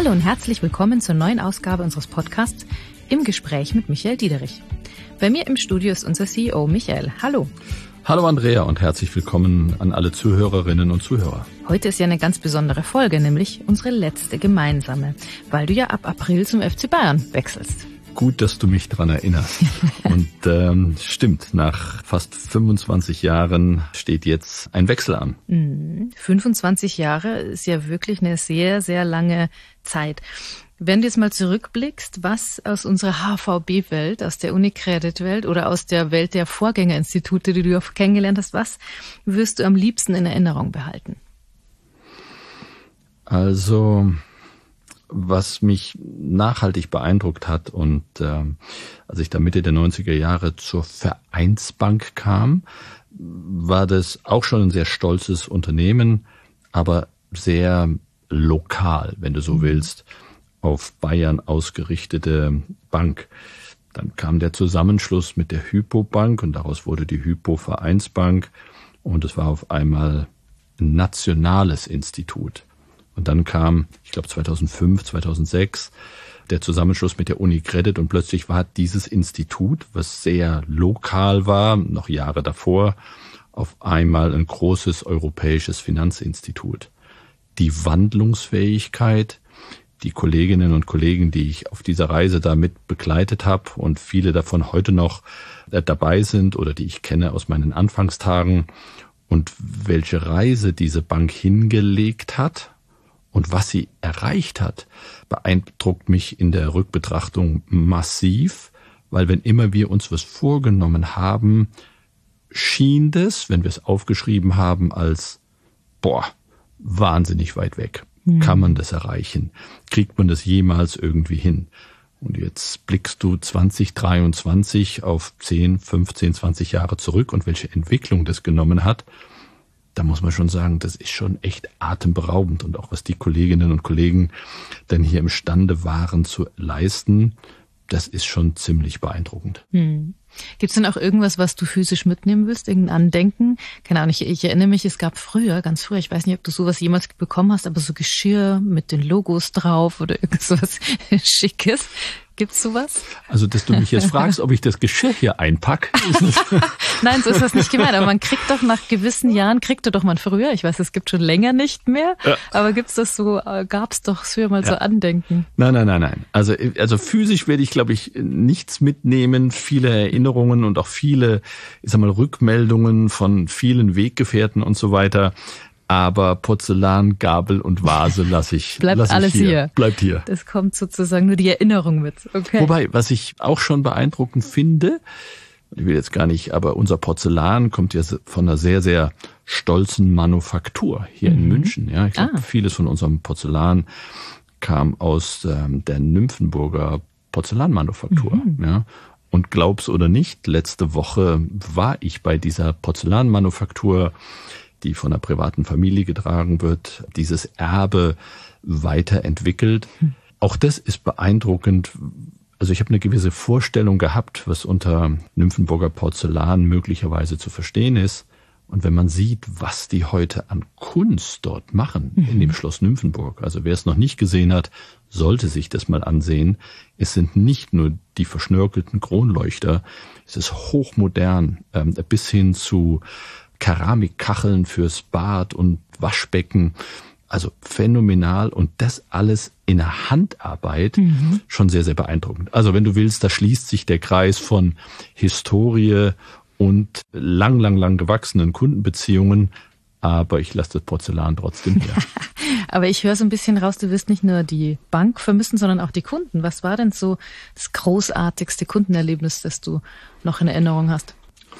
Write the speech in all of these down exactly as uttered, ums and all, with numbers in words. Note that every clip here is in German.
Hallo und herzlich willkommen zur neuen Ausgabe unseres Podcasts Im Gespräch mit Michael Diederich. Bei mir im Studio ist unser C E O Michael. Hallo. Hallo Andrea und herzlich willkommen an alle Zuhörerinnen und Zuhörer. Heute ist ja eine ganz besondere Folge, nämlich unsere letzte gemeinsame, weil du ja ab April zum F C Bayern wechselst. Gut, dass du mich daran erinnerst. Und ähm, stimmt, nach fast fünfundzwanzig Jahren steht jetzt ein Wechsel an. Mhm. fünfundzwanzig Jahre ist ja wirklich eine sehr, sehr lange Zeit. Wenn du jetzt mal zurückblickst, was aus unserer H V B-Welt, aus der UniCredit-Welt oder aus der Welt der Vorgängerinstitute, die du kennengelernt hast, was wirst du am liebsten in Erinnerung behalten? Also, was mich nachhaltig beeindruckt hat und äh, als ich da Mitte der neunziger Jahre zur Vereinsbank kam, war das auch schon ein sehr stolzes Unternehmen, aber sehr lokal, wenn du so willst, auf Bayern ausgerichtete Bank. Dann kam der Zusammenschluss mit der Hypo-Bank und daraus wurde die Hypo-Vereinsbank und es war auf einmal ein nationales Institut. Und dann kam, ich glaube zweitausendfünf, zweitausendsechs, der Zusammenschluss mit der UniCredit und plötzlich war dieses Institut, was sehr lokal war, noch Jahre davor, auf einmal ein großes europäisches Finanzinstitut. Die Wandlungsfähigkeit, die Kolleginnen und Kollegen, die ich auf dieser Reise da mit begleitet habe und viele davon heute noch dabei sind oder die ich kenne aus meinen Anfangstagen und welche Reise diese Bank hingelegt hat und was sie erreicht hat, beeindruckt mich in der Rückbetrachtung massiv, weil wenn immer wir uns was vorgenommen haben, schien das, wenn wir es aufgeschrieben haben, als, boah, wahnsinnig weit weg. Mhm. Kann man das erreichen? Kriegt man das jemals irgendwie hin? Und jetzt blickst du zwanzig dreiundzwanzig auf zehn, fünfzehn, zwanzig Jahre zurück und welche Entwicklung das genommen hat. Da muss man schon sagen, das ist schon echt atemberaubend. Und auch was die Kolleginnen und Kollegen denn hier imstande waren zu leisten, das ist schon ziemlich beeindruckend. Hm. Gibt es denn auch irgendwas, was du physisch mitnehmen willst? Irgendein Andenken? Keine Ahnung, ich, ich erinnere mich, es gab früher, ganz früher, ich weiß nicht, ob du sowas jemals bekommen hast, aber so Geschirr mit den Logos drauf oder irgendwas Schickes. Gibt's sowas? Also, dass du mich jetzt fragst, ob ich das Geschirr hier einpack? Nein, so ist das nicht gemeint. Aber man kriegt doch nach gewissen Jahren, kriegte doch man früher, ich weiß, es gibt schon länger nicht mehr, ja. Aber gibt's das so, gab's doch früher mal ja. so Andenken? Nein, nein, nein, nein. Also, also physisch werde ich, glaube ich, nichts mitnehmen. Viele Erinnerungen und auch viele, ich sag mal, Rückmeldungen von vielen Weggefährten und so weiter. Aber Porzellan, Gabel und Vase lasse ich, Bleibt lass ich alles hier. hier. Bleibt hier. Das kommt sozusagen nur die Erinnerung mit. Okay. Wobei, was ich auch schon beeindruckend finde, ich will jetzt gar nicht, aber unser Porzellan kommt ja von einer sehr, sehr stolzen Manufaktur hier mhm. in München. Ja, ich glaube, ah. vieles von unserem Porzellan kam aus ähm, der Nymphenburger Porzellanmanufaktur. Mhm. Ja. Und glaub's oder nicht, letzte Woche war ich bei dieser Porzellanmanufaktur, die von einer privaten Familie getragen wird, dieses Erbe weiterentwickelt. Hm. Auch das ist beeindruckend. Also ich habe eine gewisse Vorstellung gehabt, was unter Nymphenburger Porzellan möglicherweise zu verstehen ist. Und wenn man sieht, was die heute an Kunst dort machen, mhm. in dem Schloss Nymphenburg, also wer es noch nicht gesehen hat, sollte sich das mal ansehen. Es sind nicht nur die verschnörkelten Kronleuchter, es ist hochmodern, ähm, bis hin zu Keramikkacheln fürs Bad und Waschbecken. Also phänomenal und das alles in der Handarbeit mhm. schon sehr, sehr beeindruckend. Also wenn du willst, da schließt sich der Kreis von Historie und lang, lang, lang gewachsenen Kundenbeziehungen. Aber ich lasse das Porzellan trotzdem hier. Aber ich höre so ein bisschen raus, du wirst nicht nur die Bank vermissen, sondern auch die Kunden. Was war denn so das großartigste Kundenerlebnis, das du noch in Erinnerung hast?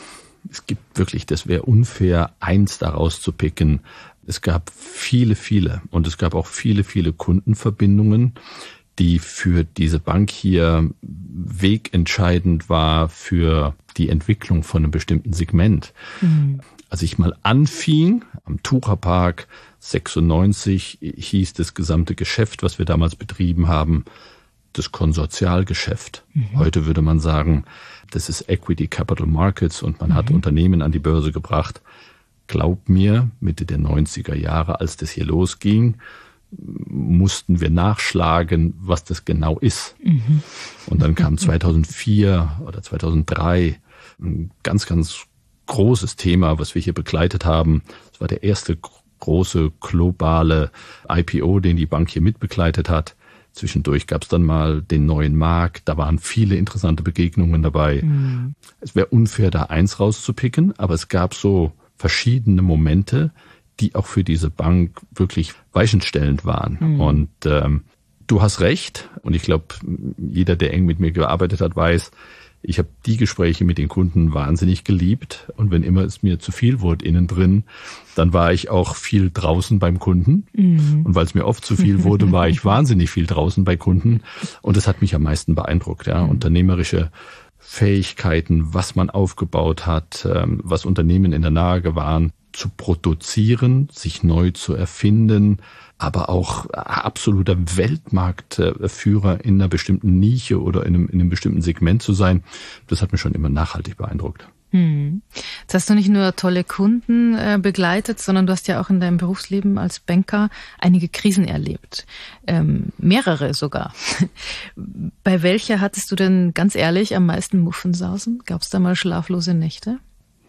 Es gibt wirklich, das wäre unfair, eins daraus zu picken. Es gab viele, viele und es gab auch viele, viele Kundenverbindungen, die für diese Bank hier wegentscheidend war für die Entwicklung von einem bestimmten Segment. Mhm. Als ich mal anfing, am Tucherpark sechsundneunzig, hieß das gesamte Geschäft, was wir damals betrieben haben, das Konsortialgeschäft. Mhm. Heute würde man sagen, das ist Equity Capital Markets und man mhm. hat Unternehmen an die Börse gebracht. Glaub mir, Mitte der neunziger Jahre, als das hier losging, mussten wir nachschlagen, was das genau ist. Mhm. Und dann kam zweitausendvier oder zweitausenddrei ein ganz, ganz großes Thema, was wir hier begleitet haben. Das war der erste große globale I P O, den die Bank hier mitbegleitet hat. Zwischendurch gab es dann mal den neuen Markt. Da waren viele interessante Begegnungen dabei. Mhm. Es wäre unfair, da eins rauszupicken, aber es gab so verschiedene Momente, die auch für diese Bank wirklich weichenstellend waren. Mhm. Und ähm, du hast recht. Und ich glaube, jeder, der eng mit mir gearbeitet hat, weiß, ich habe die Gespräche mit den Kunden wahnsinnig geliebt. Und wenn immer es mir zu viel wurde innen drin, dann war ich auch viel draußen beim Kunden. Mhm. Und weil es mir oft zu viel wurde, war ich wahnsinnig viel draußen bei Kunden. Und das hat mich am meisten beeindruckt. Ja, mhm. Unternehmerische Fähigkeiten, was man aufgebaut hat, was Unternehmen in der Lage waren zu produzieren, sich neu zu erfinden, aber auch absoluter Weltmarktführer in einer bestimmten Nische oder in einem, in einem bestimmten Segment zu sein, das hat mich schon immer nachhaltig beeindruckt. Hm. Jetzt hast du nicht nur tolle Kunden äh, begleitet, sondern du hast ja auch in deinem Berufsleben als Banker einige Krisen erlebt. Ähm, mehrere sogar. Bei welcher hattest du denn ganz ehrlich am meisten Muffensausen? Gab es da mal schlaflose Nächte?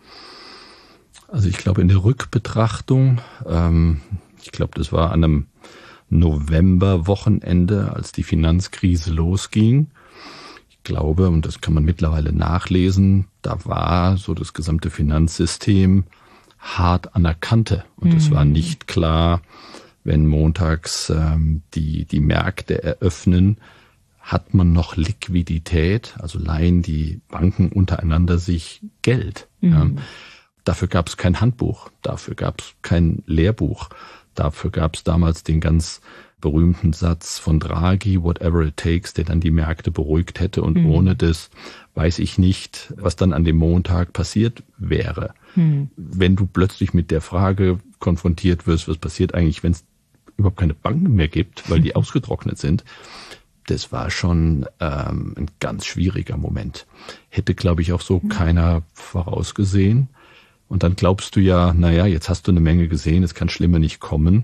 Also ich glaube in der Rückbetrachtung, ähm, ich glaube das war an einem Novemberwochenende, als die Finanzkrise losging. Ich glaube, und das kann man mittlerweile nachlesen, da war so das gesamte Finanzsystem hart an der Kante. Und es mhm. war nicht klar, wenn montags ähm, die, die Märkte eröffnen, hat man noch Liquidität, also leihen die Banken untereinander sich Geld. Mhm. Ja. Dafür gab es kein Handbuch, dafür gab es kein Lehrbuch, dafür gab es damals den ganz berühmten Satz von Draghi, whatever it takes, der dann die Märkte beruhigt hätte. Und mhm. ohne das weiß ich nicht, was dann an dem Montag passiert wäre. Mhm. Wenn du plötzlich mit der Frage konfrontiert wirst, was passiert eigentlich, wenn es überhaupt keine Banken mehr gibt, weil die ausgetrocknet sind, das war schon ähm, ein ganz schwieriger Moment. Hätte, glaube ich, auch so mhm. keiner vorausgesehen. Und dann glaubst du ja, naja, jetzt hast du eine Menge gesehen, es kann schlimmer nicht kommen.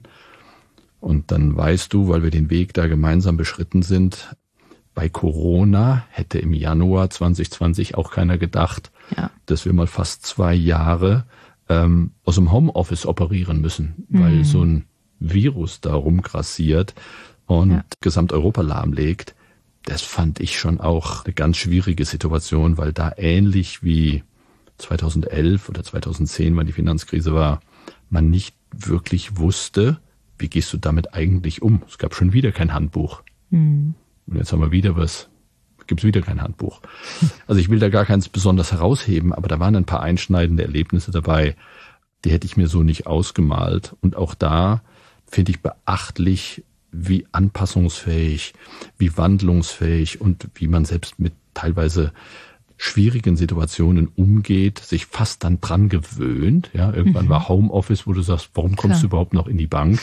Und dann weißt du, weil wir den Weg da gemeinsam beschritten sind, bei Corona hätte im Januar zwanzig zwanzig auch keiner gedacht, ja. dass wir mal fast zwei Jahre ähm, aus dem Homeoffice operieren müssen, mhm. weil so ein Virus da rumgrassiert und ja. Gesamteuropa lahmlegt. Das fand ich schon auch eine ganz schwierige Situation, weil da ähnlich wie zweitausendelf oder zweitausendzehn, weil die Finanzkrise war, man nicht wirklich wusste, wie gehst du damit eigentlich um? Es gab schon wieder kein Handbuch. Mhm. Und jetzt haben wir wieder was, gibt es wieder kein Handbuch. Also ich will da gar keins besonders herausheben, aber da waren ein paar einschneidende Erlebnisse dabei, die hätte ich mir so nicht ausgemalt. Und auch da finde ich beachtlich, wie anpassungsfähig, wie wandlungsfähig und wie man selbst mit teilweise schwierigen Situationen umgeht, sich fast dann dran gewöhnt. Ja, irgendwann mhm. war Homeoffice, wo du sagst, warum kommst Klar. du überhaupt noch in die Bank?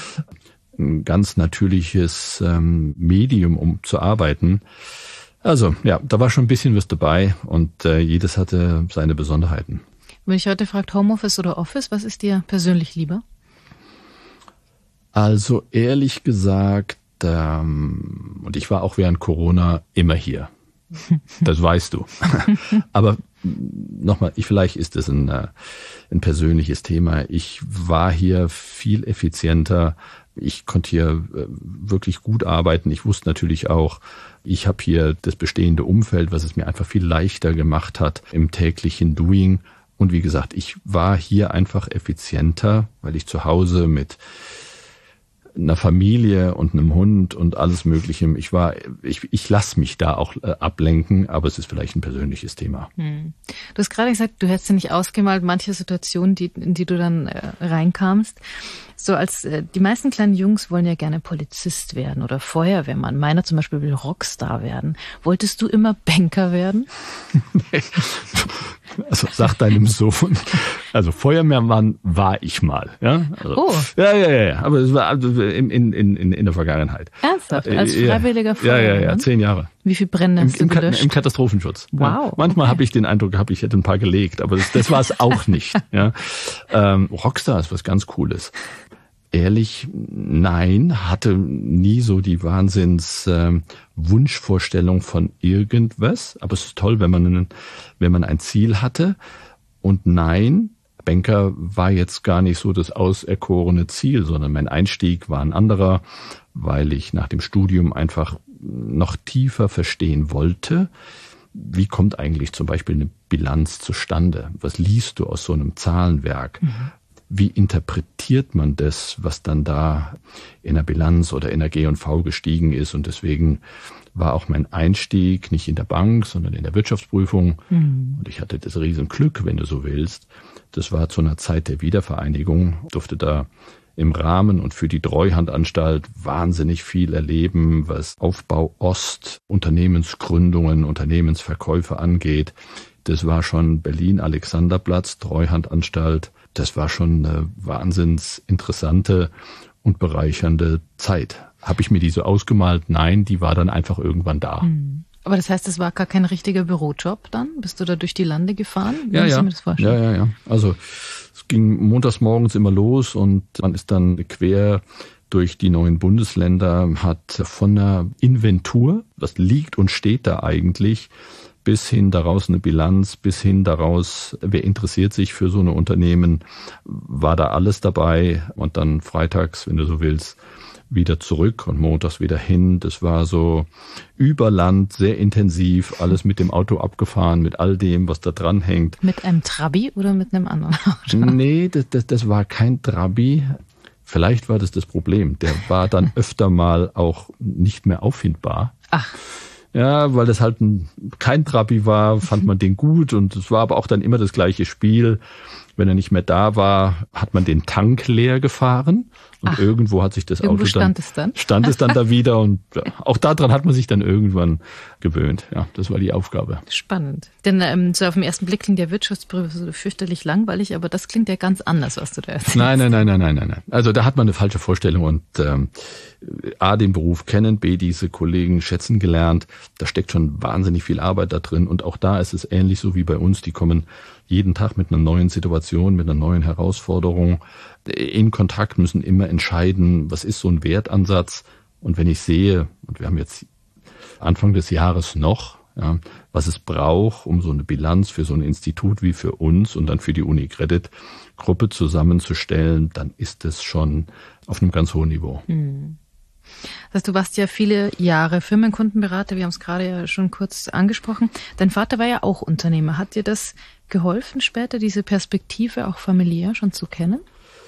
Ein ganz natürliches ähm, Medium, um zu arbeiten. Also ja, da war schon ein bisschen was dabei und äh, jedes hatte seine Besonderheiten. Wenn ich heute fragt, Homeoffice oder Office, was ist dir persönlich lieber? Also ehrlich gesagt, ähm, und ich war auch während Corona immer hier. Das weißt du. Aber nochmal, ich, vielleicht ist es ein, ein persönliches Thema. Ich war hier viel effizienter. Ich konnte hier wirklich gut arbeiten. Ich wusste natürlich auch, ich habe hier das bestehende Umfeld, was es mir einfach viel leichter gemacht hat im täglichen Doing. Und wie gesagt, ich war hier einfach effizienter, weil ich zu Hause mit einer Familie und einem Hund und alles Mögliche. Ich war, ich, ich lasse mich da auch äh, ablenken, aber es ist vielleicht ein persönliches Thema. Hm. Du hast gerade gesagt, du hättest dir nicht ausgemalt, manche Situationen, die, in die du dann äh, reinkamst. So als äh, die meisten kleinen Jungs wollen ja gerne Polizist werden oder Feuerwehrmann. Meiner zum Beispiel will Rockstar werden. Wolltest du immer Banker werden? Nee. Also sag deinem Sohn. Also Feuerwehrmann war ich mal. Ja, also, oh. ja, ja, ja. Aber es war also in, in, in, in der Vergangenheit. Ernsthaft? Als freiwilliger Feuerwehrmann? Ja, ja, ja. Zehn Jahre. Wie viel Brände hast Im, du gelöscht? Im Katastrophenschutz. Wow. Ja. Manchmal okay. habe ich den Eindruck gehabt, ich hätte ein paar gelegt, aber das, das war es auch nicht. Ja. Ähm, Rockstar ist was ganz Cooles. ehrlich, nein, hatte nie so die Wahnsinns äh, Wunschvorstellung von irgendwas. Aber es ist toll, wenn man, einen, wenn man ein Ziel hatte. Und nein, Banker war jetzt gar nicht so das auserkorene Ziel, sondern mein Einstieg war ein anderer, weil ich nach dem Studium einfach noch tiefer verstehen wollte, wie kommt eigentlich zum Beispiel eine Bilanz zustande? Was liest du aus so einem Zahlenwerk? Mhm. Wie interpretiert man das, was dann da in der Bilanz oder in der G und V gestiegen ist? Und deswegen war auch mein Einstieg nicht in der Bank, sondern in der Wirtschaftsprüfung. Mhm. Und ich hatte das Riesenglück, wenn du so willst. Das war zu einer Zeit der Wiedervereinigung, durfte da im Rahmen und für die Treuhandanstalt wahnsinnig viel erleben, was Aufbau Ost, Unternehmensgründungen, Unternehmensverkäufe angeht. Das war schon Berlin-Alexanderplatz, Treuhandanstalt. Das war schon eine wahnsinns interessante und bereichernde Zeit. Habe ich mir die so ausgemalt? Nein, die war dann einfach irgendwann da. Hm. Aber das heißt, es war gar kein richtiger Bürojob dann? Bist du da durch die Lande gefahren? Wie ja, ja. Mir das vorstellen? ja, ja, ja. Also es ging montags morgens immer los und man ist dann quer durch die neuen Bundesländer, hat von einer Inventur, was liegt und steht da eigentlich, bis hin daraus eine Bilanz, bis hin daraus, wer interessiert sich für so eine Unternehmen, war da alles dabei. Und dann freitags, wenn du so willst, wieder zurück und montags wieder hin. Das war so über Land, sehr intensiv, alles mit dem Auto abgefahren, mit all dem, was da dran hängt. Mit einem Trabi oder mit einem anderen Auto? Nee, das, das, das war kein Trabi. Vielleicht war das das Problem. Der war dann öfter mal auch nicht mehr auffindbar. Ach. Ja, weil das halt ein, kein Trabi war, fand man den gut und es war aber auch dann immer das gleiche Spiel. Wenn er nicht mehr da war, hat man den Tank leer gefahren und Ach, irgendwo hat sich das Auto dann stand es dann stand es dann da wieder und ja, auch daran hat man sich dann irgendwann gewöhnt. Ja, das war die Aufgabe. Spannend. Denn ähm, so auf den ersten Blick klingt der Wirtschaftsprüfer so fürchterlich langweilig, aber das klingt ja ganz anders, was du da erzählst. Nein, nein, nein, nein, nein, nein, nein. Also da hat man eine falsche Vorstellung und ähm, A, den Beruf kennen, B, diese Kollegen schätzen gelernt. Da steckt schon wahnsinnig viel Arbeit da drin und auch da ist es ähnlich so wie bei uns. Die kommen jeden Tag mit einer neuen Situation, mit einer neuen Herausforderung in Kontakt, müssen immer entscheiden, was ist so ein Wertansatz. Und wenn ich sehe, und wir haben jetzt Anfang des Jahres noch, ja, was es braucht, um so eine Bilanz für so ein Institut wie für uns und dann für die UniCredit-Gruppe zusammenzustellen, dann ist es schon auf einem ganz hohen Niveau. Hm. Das heißt, du warst ja viele Jahre Firmenkundenberater, wir haben es gerade ja schon kurz angesprochen. Dein Vater war ja auch Unternehmer. Hat dir das geholfen, später diese Perspektive auch familiär schon zu kennen?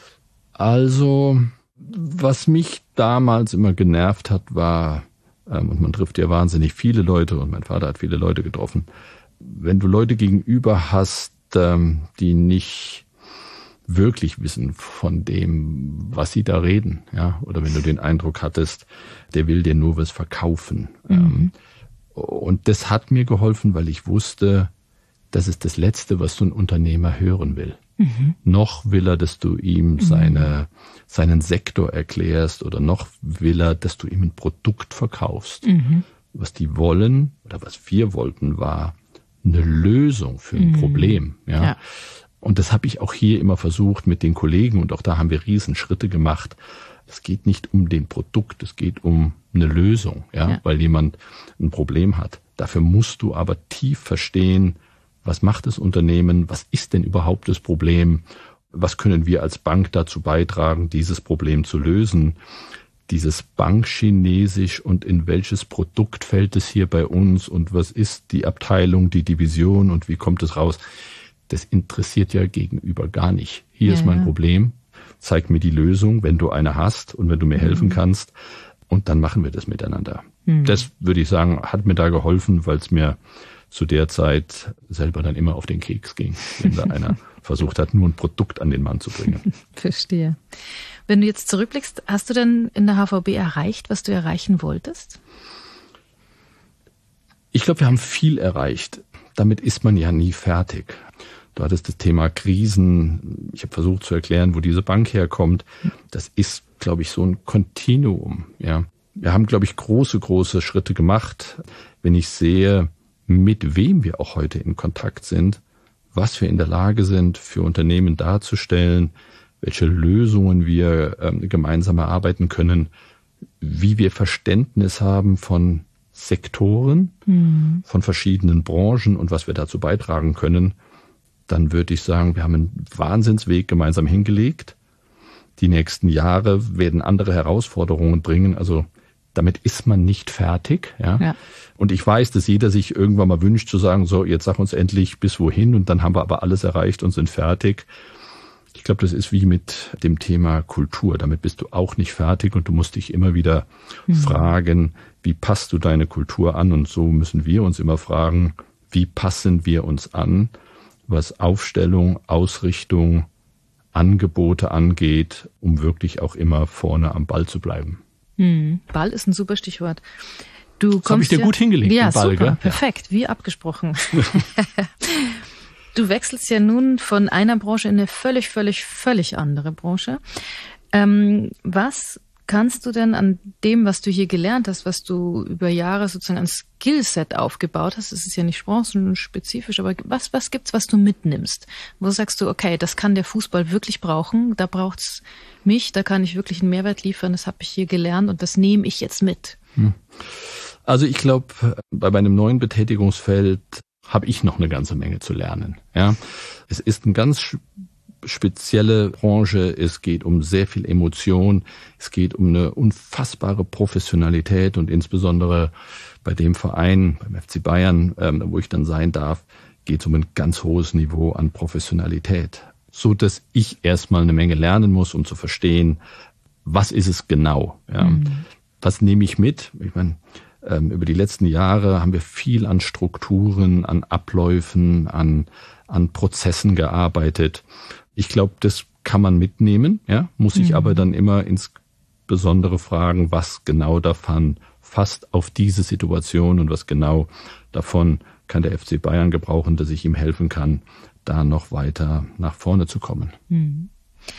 Also, was mich damals immer genervt hat, war, ähm, und man trifft ja wahnsinnig viele Leute und mein Vater hat viele Leute getroffen, wenn du Leute gegenüber hast, ähm, die nicht wirklich wissen von dem, was sie da reden, ja, oder wenn du den Eindruck hattest, der will dir nur was verkaufen. Mhm. Und das hat mir geholfen, weil ich wusste, das ist das Letzte, was so ein Unternehmer hören will. Mhm. Noch will er, dass du ihm mhm. seine, seinen Sektor erklärst oder noch will er, dass du ihm ein Produkt verkaufst. Mhm. Was die wollen oder was wir wollten, war eine Lösung für ein mhm. Problem. Ja. ja. Und das habe ich auch hier immer versucht mit den Kollegen und auch da haben wir Riesenschritte gemacht. Es geht nicht um den Produkt, es geht um eine Lösung, ja, ja, weil jemand ein Problem hat. Dafür musst du aber tief verstehen, was macht das Unternehmen, was ist denn überhaupt das Problem, was können wir als Bank dazu beitragen, dieses Problem zu lösen. Dieses Bankchinesisch und in welches Produkt fällt es hier bei uns und was ist die Abteilung, die Division und wie kommt es raus? Das interessiert ja gegenüber gar nicht. Hier ja, ist mein ja. Problem, zeig mir die Lösung, wenn du eine hast und wenn du mir mhm. helfen kannst und dann machen wir das miteinander. Mhm. Das würde ich sagen, hat mir da geholfen, weil es mir zu der Zeit selber dann immer auf den Keks ging, wenn da einer versucht hat, nur ein Produkt an den Mann zu bringen. Verstehe. Wenn du jetzt zurückblickst, hast du denn in der H V B erreicht, was du erreichen wolltest? Ich glaube, wir haben viel erreicht. Damit ist man ja nie fertig. Du hattest das Thema Krisen. Ich habe versucht zu erklären, wo diese Bank herkommt. Das ist, glaube ich, so ein Kontinuum. Ja, wir haben, glaube ich, große, große Schritte gemacht. Wenn ich sehe, mit wem wir auch heute in Kontakt sind, was wir in der Lage sind, für Unternehmen darzustellen, welche Lösungen wir ähm, gemeinsam erarbeiten können, wie wir Verständnis haben von Sektoren, mhm. von verschiedenen Branchen und was wir dazu beitragen können, dann würde ich sagen, wir haben einen Wahnsinnsweg gemeinsam hingelegt. Die nächsten Jahre werden andere Herausforderungen bringen. Also damit ist man nicht fertig. Ja? Ja. Und ich weiß, dass jeder sich irgendwann mal wünscht zu sagen, so, jetzt sag uns endlich bis wohin und dann haben wir aber alles erreicht und sind fertig. Ich glaube, das ist wie mit dem Thema Kultur. Damit bist du auch nicht fertig und du musst dich immer wieder mhm. fragen, wie passt du deine Kultur an? Und so müssen wir uns immer fragen, wie passen wir uns an, was Aufstellung, Ausrichtung, Angebote angeht, um wirklich auch immer vorne am Ball zu bleiben. Mhm. Ball ist ein super Stichwort. Du das habe ich dir ja, gut hingelegt, ja, den Ball, super, gell? Perfekt, wie abgesprochen. Du wechselst ja nun von einer Branche in eine völlig, völlig, völlig andere Branche. Ähm, was kannst du denn an dem, was du hier gelernt hast, was du über Jahre sozusagen ein Skillset aufgebaut hast, das ist ja nicht branchenspezifisch, aber was, was gibt's, was du mitnimmst? Wo sagst du, okay, das kann der Fußball wirklich brauchen, da braucht's mich, da kann ich wirklich einen Mehrwert liefern, das habe ich hier gelernt und das nehme ich jetzt mit. Also ich glaube, bei meinem neuen Betätigungsfeld habe ich noch eine ganze Menge zu lernen. Ja, es ist ein ganz spezielle Branche, es geht um sehr viel Emotion, es geht um eine unfassbare Professionalität und insbesondere bei dem Verein, beim F C Bayern, ähm, wo ich dann sein darf, geht es um ein ganz hohes Niveau an Professionalität, so dass ich erstmal eine Menge lernen muss, um zu verstehen, was ist es genau, ja? Mhm. Was nehme ich mit? Ich meine, ähm, über die letzten Jahre haben wir viel an Strukturen, an Abläufen, an an Prozessen gearbeitet. Ich glaube, das kann man mitnehmen, ja, muss sich mhm. aber dann immer insbesondere fragen, was genau davon fasst auf diese Situation und was genau davon kann der F C Bayern gebrauchen, dass ich ihm helfen kann, da noch weiter nach vorne zu kommen. Mhm.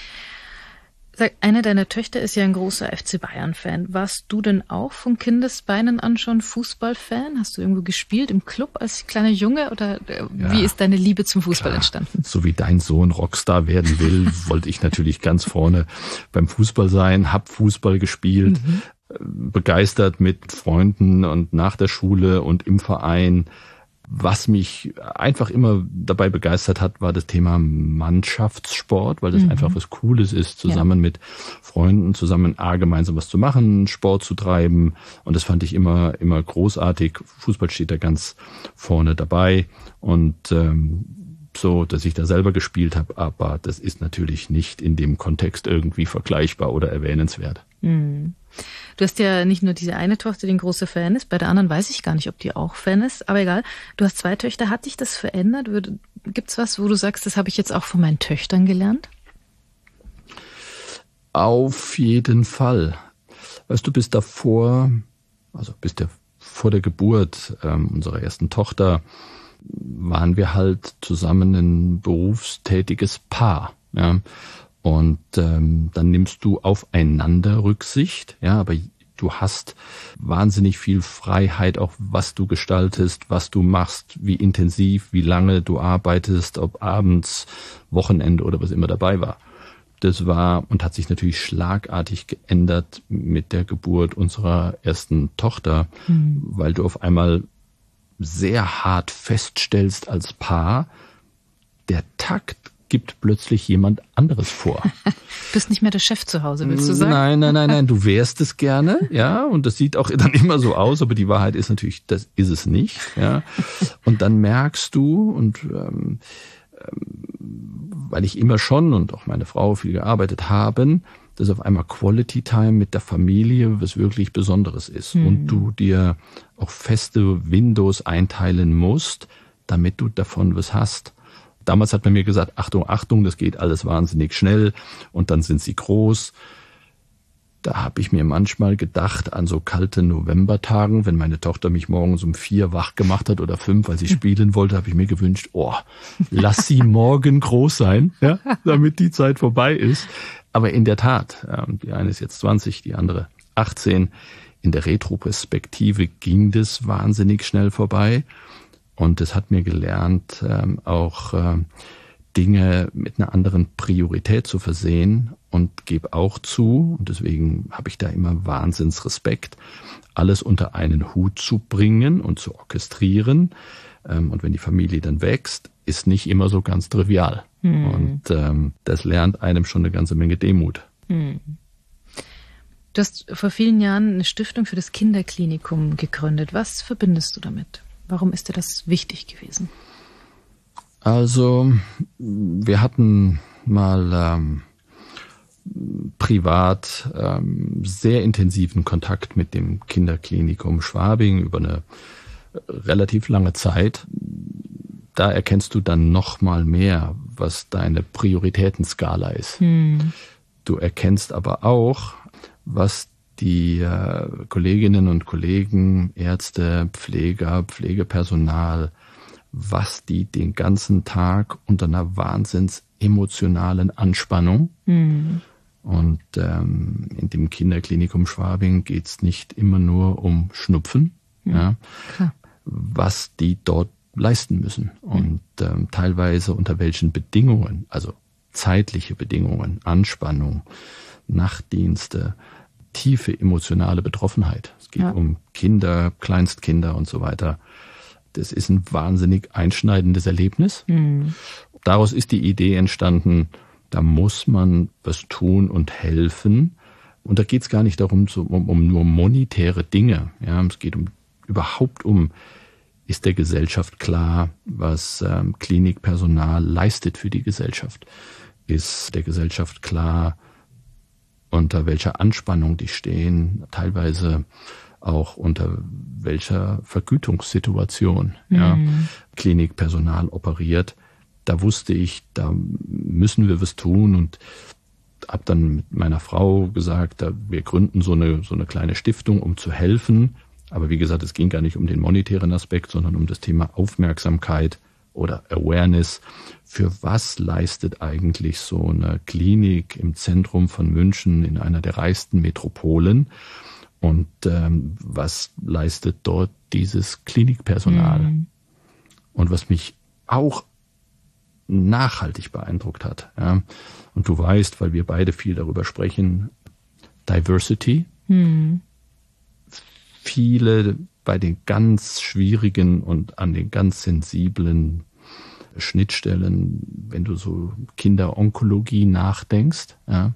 Sag, eine deiner Töchter ist ja ein großer F C Bayern-Fan. Warst du denn auch von Kindesbeinen an schon Fußballfan? Hast du irgendwo gespielt im Club als kleiner Junge oder ja, wie ist deine Liebe zum Fußball klar. entstanden? So wie dein Sohn Rockstar werden will, wollte ich natürlich ganz vorne beim Fußball sein, hab Fußball gespielt, mhm. begeistert mit Freunden und nach der Schule und im Verein. Was mich einfach immer dabei begeistert hat, war das Thema Mannschaftssport, weil das mhm. einfach was Cooles ist, zusammen ja. mit Freunden, zusammen A, gemeinsam was zu machen, Sport zu treiben. Und das fand ich immer immer großartig. Fußball steht da ganz vorne dabei. Und ähm, so, dass ich da selber gespielt habe, aber das ist natürlich nicht in dem Kontext irgendwie vergleichbar oder erwähnenswert. Mhm. Du hast ja nicht nur diese eine Tochter, die ein großer Fan ist, bei der anderen weiß ich gar nicht, ob die auch Fan ist, aber egal. Du hast zwei Töchter, hat dich das verändert? Gibt's was, wo du sagst, das habe ich jetzt auch von meinen Töchtern gelernt? Auf jeden Fall. Weißt du, bis davor, also bis der, vor der Geburt ähm, unserer ersten Tochter, waren wir halt zusammen ein berufstätiges Paar, ja. Und ähm, dann nimmst du aufeinander Rücksicht, ja, aber du hast wahnsinnig viel Freiheit, auch was du gestaltest, was du machst, wie intensiv, wie lange du arbeitest, ob abends, Wochenende oder was immer dabei war. Das war und hat sich natürlich schlagartig geändert mit der Geburt unserer ersten Tochter, mhm. weil du auf einmal sehr hart feststellst als Paar, der Takt gibt plötzlich jemand anderes vor. Du bist nicht mehr der Chef zu Hause, willst du sagen? Nein, nein, nein, nein, du wärst es gerne, ja, und das sieht auch dann immer so aus, aber die Wahrheit ist natürlich, das ist es nicht, ja. Und dann merkst du, und ähm, weil ich immer schon und auch meine Frau viel gearbeitet haben, dass auf einmal Quality Time mit der Familie was wirklich Besonderes ist mhm. und du dir auch feste Windows einteilen musst, damit du davon was hast. Damals hat man mir gesagt, Achtung, Achtung, das geht alles wahnsinnig schnell und dann sind sie groß. Da habe ich mir manchmal gedacht an so kalte Novembertagen, wenn meine Tochter mich morgens um vier wach gemacht hat oder fünf, weil sie spielen wollte, habe ich mir gewünscht, oh, lass sie morgen groß sein, ja, damit die Zeit vorbei ist. Aber in der Tat, die eine ist jetzt zwanzig, die andere achtzehn. In der Retroperspektive ging das wahnsinnig schnell vorbei. Und das hat mir gelernt, ähm, auch äh, Dinge mit einer anderen Priorität zu versehen und gebe auch zu, und deswegen habe ich da immer Wahnsinnsrespekt, alles unter einen Hut zu bringen und zu orchestrieren. Und wenn die Familie dann wächst, ist nicht immer so ganz trivial. Hm. Und ähm, das lernt einem schon eine ganze Menge Demut. Hm. Du hast vor vielen Jahren eine Stiftung für das Kinderklinikum gegründet. Was verbindest du damit? Warum ist dir das wichtig gewesen? Also, wir hatten mal ähm, privat ähm, sehr intensiven Kontakt mit dem Kinderklinikum Schwabing über eine relativ lange Zeit. Da erkennst du dann noch mal mehr, was deine Prioritätenskala ist. Hm. Du erkennst aber auch, was die äh, Kolleginnen und Kollegen, Ärzte, Pfleger, Pflegepersonal, was die den ganzen Tag unter einer wahnsinns emotionalen Anspannung. Mhm. Und ähm, in dem Kinderklinikum Schwabing geht's nicht immer nur um Schnupfen, mhm. ja, Klar. was die dort leisten müssen. Mhm. Und ähm, teilweise unter welchen Bedingungen, also zeitliche Bedingungen, Anspannung, Nachtdienste, tiefe emotionale Betroffenheit. Es geht ja. um Kinder, Kleinstkinder und so weiter. Das ist ein wahnsinnig einschneidendes Erlebnis. Mhm. Daraus ist die Idee entstanden, da muss man was tun und helfen. Und da geht es gar nicht darum, so, um, um nur monetäre Dinge. Ja, es geht um, überhaupt um, ist der Gesellschaft klar, was ähm, Klinikpersonal leistet für die Gesellschaft? Ist der Gesellschaft klar, unter welcher Anspannung die stehen, teilweise auch unter welcher Vergütungssituation mhm. ja, Klinikpersonal operiert. Da wusste ich, da müssen wir was tun und habe dann mit meiner Frau gesagt, da, wir gründen so eine, so eine kleine Stiftung, um zu helfen. Aber wie gesagt, es ging gar nicht um den monetären Aspekt, sondern um das Thema Aufmerksamkeit oder Awareness. Für was leistet eigentlich so eine Klinik im Zentrum von München in einer der reichsten Metropolen? Und ähm, was leistet dort dieses Klinikpersonal? Mhm. Und was mich auch nachhaltig beeindruckt hat. Ja. Und du weißt, weil wir beide viel darüber sprechen, Diversity. Mhm. Viele bei den ganz schwierigen und an den ganz sensiblen Schnittstellen, wenn du so Kinderonkologie nachdenkst, ja,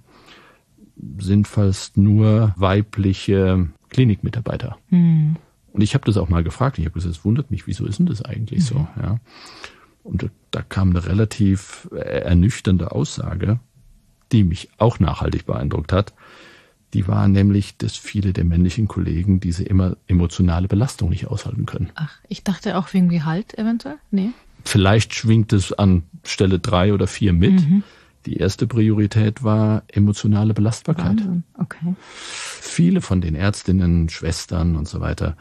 sind fast nur weibliche Klinikmitarbeiter. Mhm. Und ich habe das auch mal gefragt. Ich habe gesagt, es wundert mich, wieso ist denn das eigentlich mhm. so? Ja. Und da kam eine relativ ernüchternde Aussage, die mich auch nachhaltig beeindruckt hat. Die war nämlich, dass viele der männlichen Kollegen diese immer emotionale Belastung nicht aushalten können. Ach, ich dachte auch wegen Gehalt eventuell? Nee. Vielleicht schwingt es an Stelle drei oder vier mit. Mhm. Die erste Priorität war emotionale Belastbarkeit. Wahnsinn. Okay. Viele von den Ärztinnen, Schwestern und so weiter,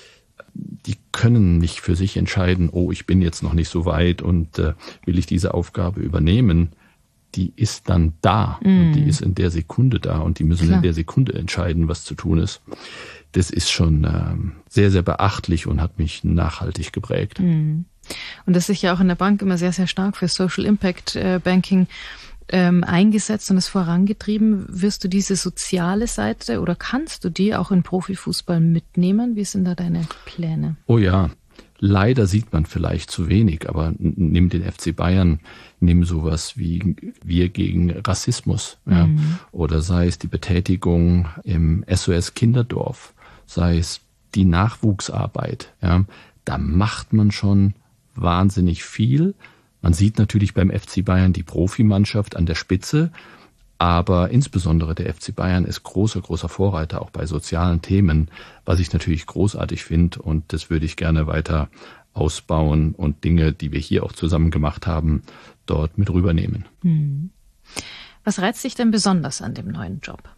die können nicht für sich entscheiden, oh, ich bin jetzt noch nicht so weit und äh, will ich diese Aufgabe übernehmen. Die ist dann da mm. und die ist in der Sekunde da und die müssen Klar. in der Sekunde entscheiden, was zu tun ist. Das ist schon ähm, sehr, sehr beachtlich und hat mich nachhaltig geprägt. Mm. Und das ist ja auch in der Bank immer sehr, sehr stark für Social Impact äh, Banking ähm, eingesetzt und ist vorangetrieben. Wirst du diese soziale Seite oder kannst du die auch in Profifußball mitnehmen? Wie sind da deine Pläne? Oh ja, leider sieht man vielleicht zu wenig, aber nimm den F C Bayern, nimm sowas wie wir gegen Rassismus, ja, mhm. oder sei es die Betätigung im S O S Kinderdorf, sei es die Nachwuchsarbeit, ja, da macht man schon wahnsinnig viel. Man sieht natürlich beim F C Bayern die Profimannschaft an der Spitze, aber insbesondere der F C Bayern ist großer, großer Vorreiter auch bei sozialen Themen, was ich natürlich großartig finde und das würde ich gerne weiter ausbauen und Dinge, die wir hier auch zusammen gemacht haben, dort mit rübernehmen. Hm. Was reizt dich denn besonders an dem neuen Job?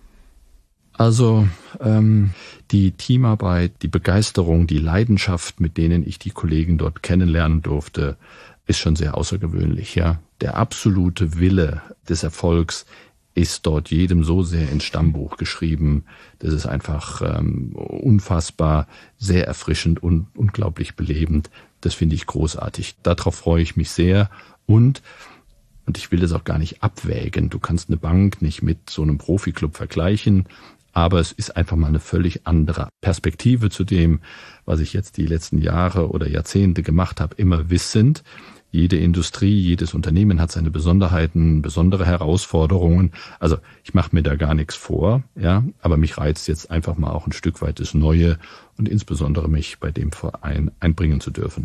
Also ähm, die Teamarbeit, die Begeisterung, die Leidenschaft, mit denen ich die Kollegen dort kennenlernen durfte, ist schon sehr außergewöhnlich. Ja, der absolute Wille des Erfolgs ist dort jedem so sehr ins Stammbuch geschrieben. Das ist einfach ähm, unfassbar, sehr erfrischend und unglaublich belebend. Das finde ich großartig. Darauf freue ich mich sehr. Und Und ich will das auch gar nicht abwägen. Du kannst eine Bank nicht mit so einem Profiklub vergleichen, aber es ist einfach mal eine völlig andere Perspektive zu dem, was ich jetzt die letzten Jahre oder Jahrzehnte gemacht habe, immer wissend. Jede Industrie, jedes Unternehmen hat seine Besonderheiten, besondere Herausforderungen. Also ich mache mir da gar nichts vor, ja, aber mich reizt jetzt einfach mal auch ein Stück weit das Neue und insbesondere mich bei dem Verein einbringen zu dürfen.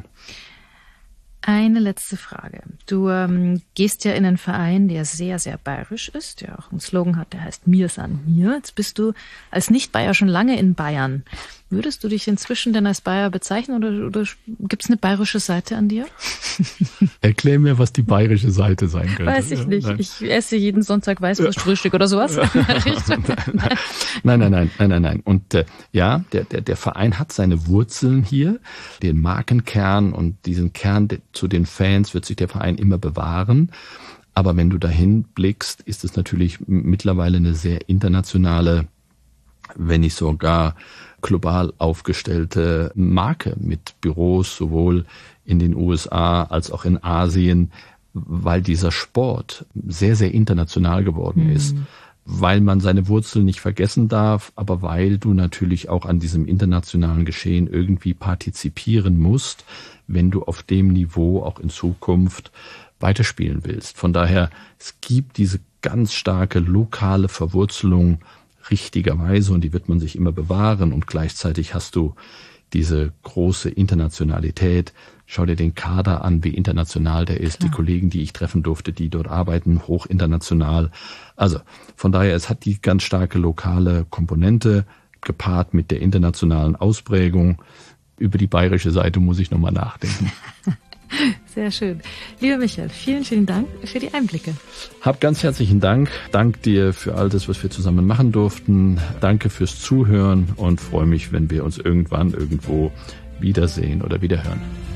Eine letzte Frage. Du ähm, gehst ja in einen Verein, der sehr, sehr bayerisch ist, der auch einen Slogan hat, der heißt Mir san mir. Jetzt bist du als Nicht-Bayer schon lange in Bayern. Würdest du dich inzwischen denn als Bayer bezeichnen oder, oder gibt es eine bayerische Seite an dir? Erklär mir, was die bayerische Seite sein könnte. Weiß ich nicht. Nein. Ich esse jeden Sonntag Weißwurstfrühstück oder sowas. nein, nein, nein, nein, nein, nein. Und äh, ja, der, der, der Verein hat seine Wurzeln hier, den Markenkern und diesen Kern zu den Fans wird sich der Verein immer bewahren. Aber wenn du dahin blickst, ist es natürlich mittlerweile eine sehr internationale, wenn nicht sogar global aufgestellte Marke mit Büros sowohl in den U S A als auch in Asien, weil dieser Sport sehr, sehr international geworden mhm. ist. Weil man seine Wurzeln nicht vergessen darf, aber weil du natürlich auch an diesem internationalen Geschehen irgendwie partizipieren musst, wenn du auf dem Niveau auch in Zukunft weiterspielen willst. Von daher, es gibt diese ganz starke lokale Verwurzelung richtigerweise und die wird man sich immer bewahren und gleichzeitig hast du diese große Internationalität. Schau dir den Kader an, wie international der ist. Klar. Die Kollegen, die ich treffen durfte, die dort arbeiten, hoch international. Also von daher, es hat die ganz starke lokale Komponente gepaart mit der internationalen Ausprägung. Über die bayerische Seite muss ich nochmal nachdenken. Sehr schön. Lieber Michael, vielen, vielen Dank für die Einblicke. Hab ganz herzlichen Dank. Dank dir für all das, was wir zusammen machen durften. Danke fürs Zuhören und freue mich, wenn wir uns irgendwann irgendwo wiedersehen oder wiederhören.